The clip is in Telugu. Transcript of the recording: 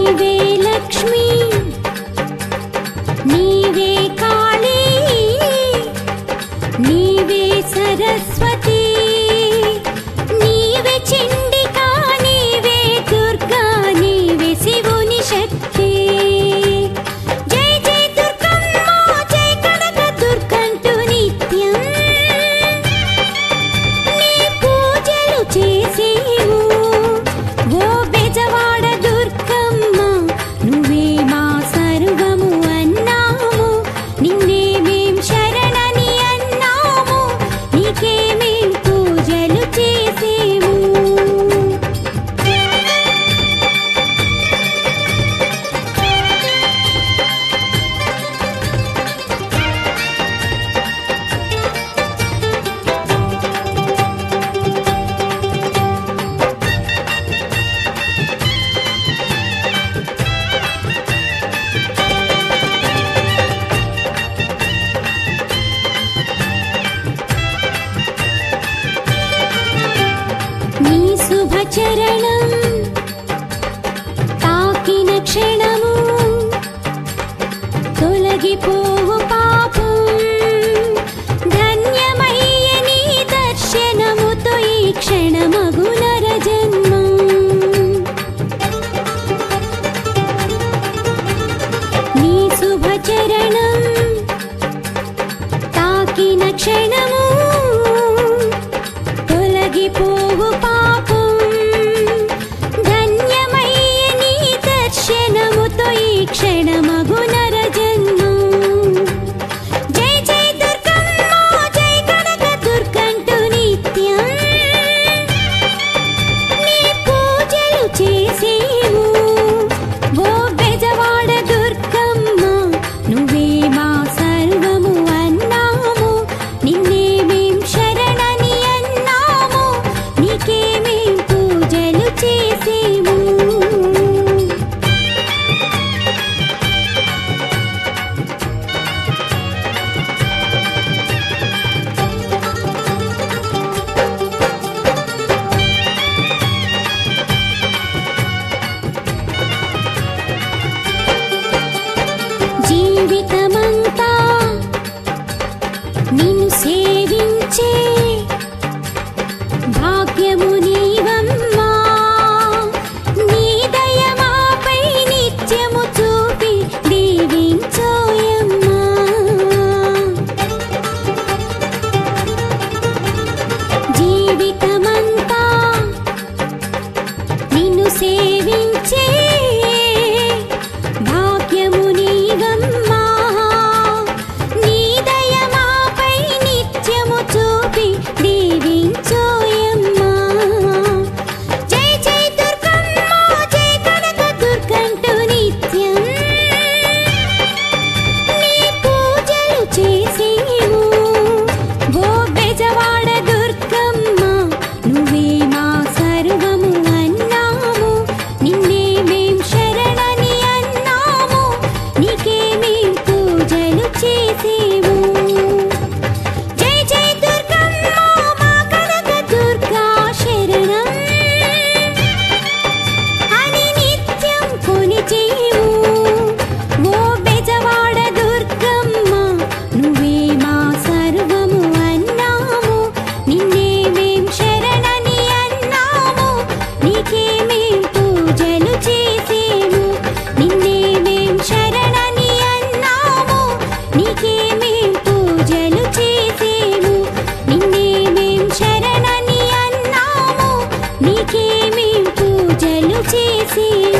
నీవే లక్ష్మి నీవే కాళీ నీవే సరస్వతి నీవే చండికా నీవే దుర్గా నీవే శివుని శక్తి జై జై దుర్గమ్మ జై కనక దుర్గంటూ నిత్యం నీ పూజలు చేసేము ఓ బెజవాడ దుర్గమ్మ నువ్వే మా సర్వము అన్నాము నిన్నే మేం శరణని అన్నాము నీకే మేం పూజలు చేసేము నీ శుభచరణం తాకిన క్షణము తొలగిపోవు పాపం ధన్యమయ్య నీ దర్శనముతో ఈ క్షణమగు నరజన్మం నీ శుభచరణం తాకిన క్షణము తొలగిపోవు పాపం ధన్యమయ్య నీ దర్శనముతో ఈ క్షణమగు నరజన్మం జై జై దుర్గమ్మ జై కనక దుర్గంటూ నిత్యం నీ పూజలు చేసేము ఓ బెజవాడ దుర్గమ్మ నువ్వే మా సర్వము అన్నాము నిన్నే మేం శరణని అన్నాము నీకే మేం పూజలు చేసేము జీవితమంతా నిన్ను సేవించే భాగ్యము నీవమ్మా నీ దయ మాపై నిత్యము చూపి దీవించోయమ్మా జీవితమంతా నిన్ను సేవించే భాగ్యము నీవమ్మా నీ దయ మాపై నిత్యము చూపి దీవించోయమ్మా జై జై దుర్గమ్మ జై కనక దుర్గంటూ నిత్యం నీ పూజలు చేసేము ఓ బెజవాడ దుర్గమ్మ నువ్వే మా సర్వము అన్నాము నిన్నే మేం శరణని అన్నాము నీకే మేం పూజలు చేసేము జై జై దుర్గమ్మ మా కనక దుర్గా శరణం అని నిత్యం కొలిచేము ఓ బెజవాడ దుర్గమ్మ నువ్వే మా సర్వము అన్నాము నిన్నే మేం శరణని అన్నాము నీకే మేం పూజలు చేసేము నిన్నే మేం శరణని అన్నాము నీకే మేం పూజలు చేసేము నిన్నే మేం శరణని అన్నాము నీకే మేం పూజలు చేసేము